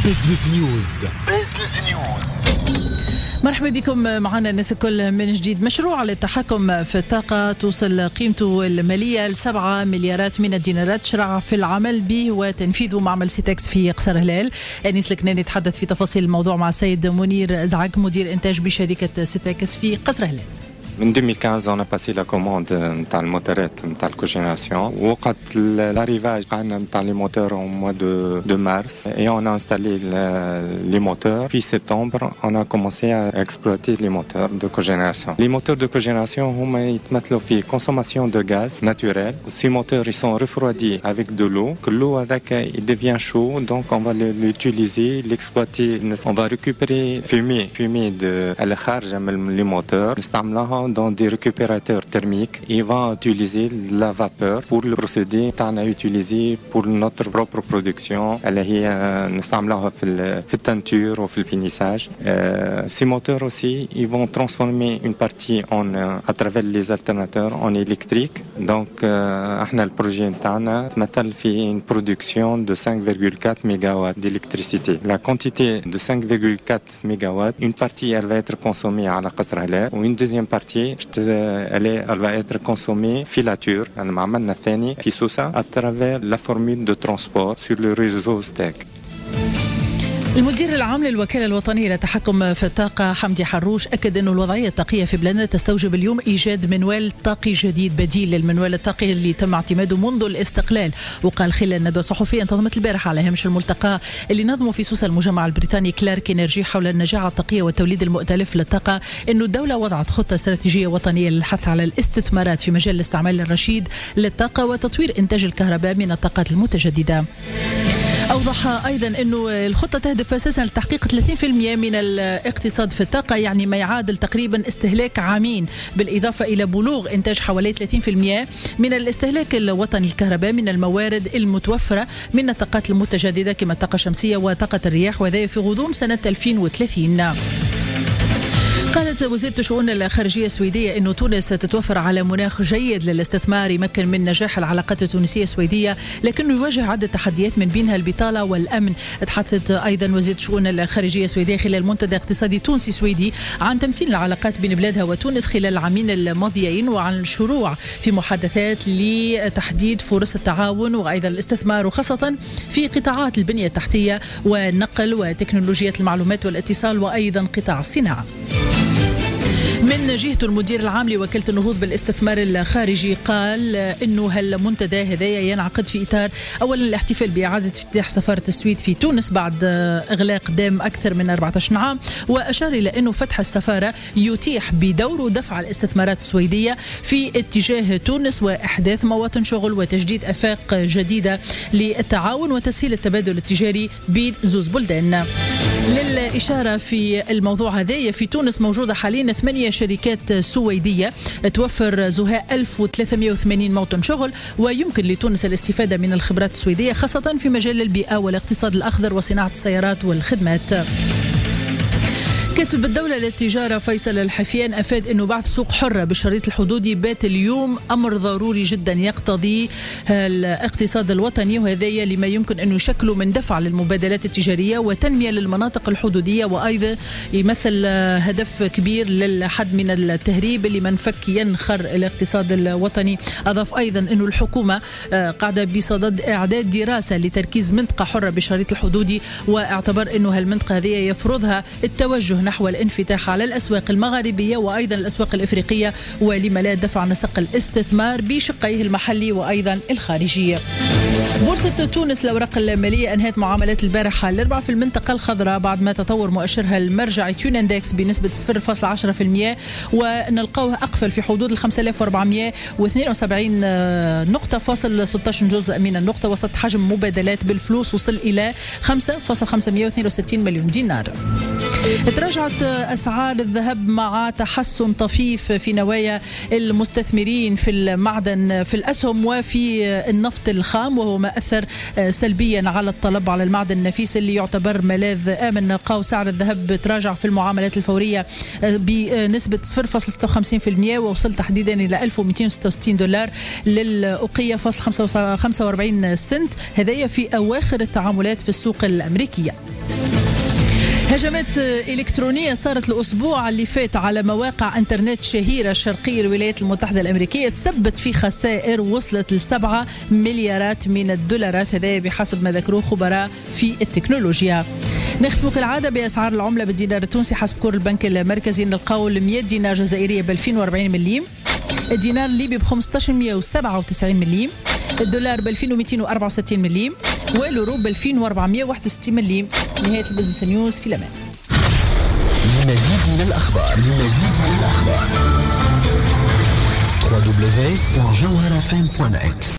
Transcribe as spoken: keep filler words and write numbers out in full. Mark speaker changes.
Speaker 1: بزنس نيوز. بزنس نيوز.
Speaker 2: مرحبا بكم معنا الناس الكل من جديد. مشروع للتحكم في الطاقة توصل قيمته المالية لسبعة مليارات من الدينارات شرع في العمل به وتنفيذه معمل سيتكس في قصر هلال. أنيس الكناني يتحدث في تفاصيل الموضوع مع السيد منير زعق مدير إنتاج بشركة سيتكس في قصر هلال.
Speaker 3: من ألفين وخمسطاش on a passé la commande نتاع الموتورات نتاع الكوجيناسيون وقت l'arrivage عندنا نتاع لي موتور au mois de de mars et on a installé les moteurs. Puis septembre on a commencé à exploiter les moteurs de cogénération. Les moteurs de cogénération هما يتمثلوا في consommation de gaz naturel. Ces moteurs ils sont refroidis avec de l'eau. Que l'eau avec il devient chaud donc on va l'utiliser, l'exploiter. On va récupérer fumée fumée de اللي خارجة من les moteurs نستعملها dans des récupérateurs thermiques. Ils vont utiliser la vapeur pour le procédé qu'on a utilisé pour notre propre production. Elle est نستعملها في في التنتور وفي الفينيساج. Ces moteurs aussi, ils vont transformer une partie en à travers les alternateurs en électrique. Donc احنا البروجي نتاعنا تمثل في une production de cinq virgule quatre mégawatts d'électricité. La quantité de cinq virgule quatre mégawatts, une partie elle va être consommée على قصر هلال و une deuxième partie elle, est, elle va être consommée filature المعمل الثاني في سوسة à travers la formule de transport sur le réseau ستاك.
Speaker 2: المدير العام للوكالة الوطنية للتحكم في الطاقة حمدي حروش أكد أن الوضعية الطاقية في بلادنا تستوجب اليوم إيجاد منوال طاقي جديد بديل للمنوال الطاقي اللي تم اعتماده منذ الاستقلال. وقال خلال الندوة الصحفية انتظمت البارحة على هامش الملتقى اللي نظمه في سوسة المجمع البريطاني كلارك إنرجي حول النجاعة الطاقية والتوليد المؤتلف للطاقة، أن الدولة وضعت خطة استراتيجية وطنية للحث على الاستثمارات في مجال الاستعمال الرشيد للطاقة وتطوير إنتاج الكهرباء من الطاقات المتجددة. أوضح أيضا أنه الخطة تهدف أساسا لتحقيق ثلاثين بالمئة من الاقتصاد في الطاقة، يعني ما يعادل تقريبا استهلاك عامين، بالإضافة إلى بلوغ إنتاج حوالي ثلاثين بالمئة من الاستهلاك الوطني الكهرباء من الموارد المتوفرة من الطاقات المتجددة كما الطاقة الشمسية وطاقة الرياح، وذلك في غضون سنة ألفين وثلاثين. قالت وزيرة الشؤون الخارجية السويدية أن تونس تتوفر على مناخ جيد للاستثمار يمكن من نجاح العلاقات التونسية السويدية، لكنه يواجه عدة تحديات من بينها البطالة والأمن. تحدثت أيضا وزيرة الشؤون الخارجية السويدية خلال منتدى اقتصادي تونسي سويدي عن تمتين العلاقات بين بلادها وتونس خلال العامين الماضيين، وعن الشروع في محادثات لتحديد فرص التعاون وأيضا الاستثمار، وخاصة في قطاعات البنية التحتية والنقل وتكنولوجيات المعلومات والاتصال وأيضا قطاع الصناعة. من جهته المدير العام لوكالة النهوض بالاستثمار الخارجي قال إنه هالمنتدى هذايا ينعقد في إطار أولا الاحتفال بإعادة افتتاح سفارة السويد في تونس بعد إغلاق دام أكثر من أربعة عشر عام، وأشار إلى أنه فتح السفارة يتيح بدوره دفع الاستثمارات السويدية في اتجاه تونس وإحداث مواطن شغل وتجديد آفاق جديدة للتعاون وتسهيل التبادل التجاري بين زوز بلدان. للإشارة في الموضوع هذايا في تونس موجودة حاليا ثمانية شركات سويدية توفر زهاء ألف وثلاثمئة وثمانين موطن شغل، ويمكن لتونس الاستفادة من الخبرات السويدية خاصة في مجال البيئة والاقتصاد الأخضر وصناعة السيارات والخدمات. كاتب الدولة للتجارة فيصل الحفيان أفاد أنه بعث سوق حرة بالشريط الحدودي بات اليوم أمر ضروري جدا يقتضي الاقتصاد الوطني، وهذا لما يمكن أن يشكله من دفع للمبادلات التجارية وتنمية للمناطق الحدودية، وأيضا يمثل هدف كبير للحد من التهريب اللي منفك ينخر الاقتصاد الوطني. أضاف أيضا أنه الحكومة قاعدة بصدد إعداد دراسة لتركيز منطقة حرة بالشريط الحدودي، واعتبر أنه هالمنطقة هذه يفرضها التوجه نحو الانفتاح على الأسواق المغاربية وأيضا الأسواق الإفريقية، ولما لا دفع نسق الاستثمار بشقيه المحلي وأيضا الخارجية. بورصة تونس الأوراق المالية أنهت معاملات البارحة الأربعاء في المنطقة الخضراء بعد ما تطور مؤشرها المرجعي تيون اندكس بنسبة صفر فاصلة عشرة بالمئة، ونلقوه أقفل في حدود ال خمسة آلاف وأربعمئة واثنين وسبعين نقطة فاصل ستة عشر جزء من النقطة، وسط حجم مبادلات بالفلوس وصل إلى خمسة فاصلة خمسمئة واثنين وستين مليون دينار. تراجعت أسعار الذهب مع تحسن طفيف في نوايا المستثمرين في المعدن في الأسهم وفي النفط الخام، وهو ما أثر سلبيا على الطلب على المعدن النفيس اللي يعتبر ملاذ آمن. نلقاو سعر الذهب تراجع في المعاملات الفورية بنسبة صفر فاصلة ستة وخمسين بالمئة ووصل تحديدا إلى ألف ومئتين وستة وستين دولار للأوقية فاصل خمسة وأربعين سنت، هذايا في أواخر التعاملات في السوق الأمريكية. هجمات إلكترونية صارت الأسبوع اللي فات على مواقع انترنت شهيرة شرقي الولايات المتحدة الأمريكية تسببت في خسائر وصلت لسبعة مليارات من الدولارات، هذا بحسب ما ذكروه خبراء في التكنولوجيا. نختم كالعادة بأسعار العملة بالدينار التونسي حسب كور البنك المركزي. نلقاو مئة دينار جزائرية ب ألفين وأربعين مليم، الدينار الليبي ب خمسة عشر مئة وسبعة وتسعين مليم، الدولار ب ألفين ومئتين وأربعة وستين مليم، واليورو ب ألفين وأربعمئة وواحد وستين مليم. نهاية البزنس نيوز في الأمان.
Speaker 1: لمزيد من الأخبار لمزيد من الأخبار دبليو دبليو دبليو دوت جوهرة إف إم دوت نت.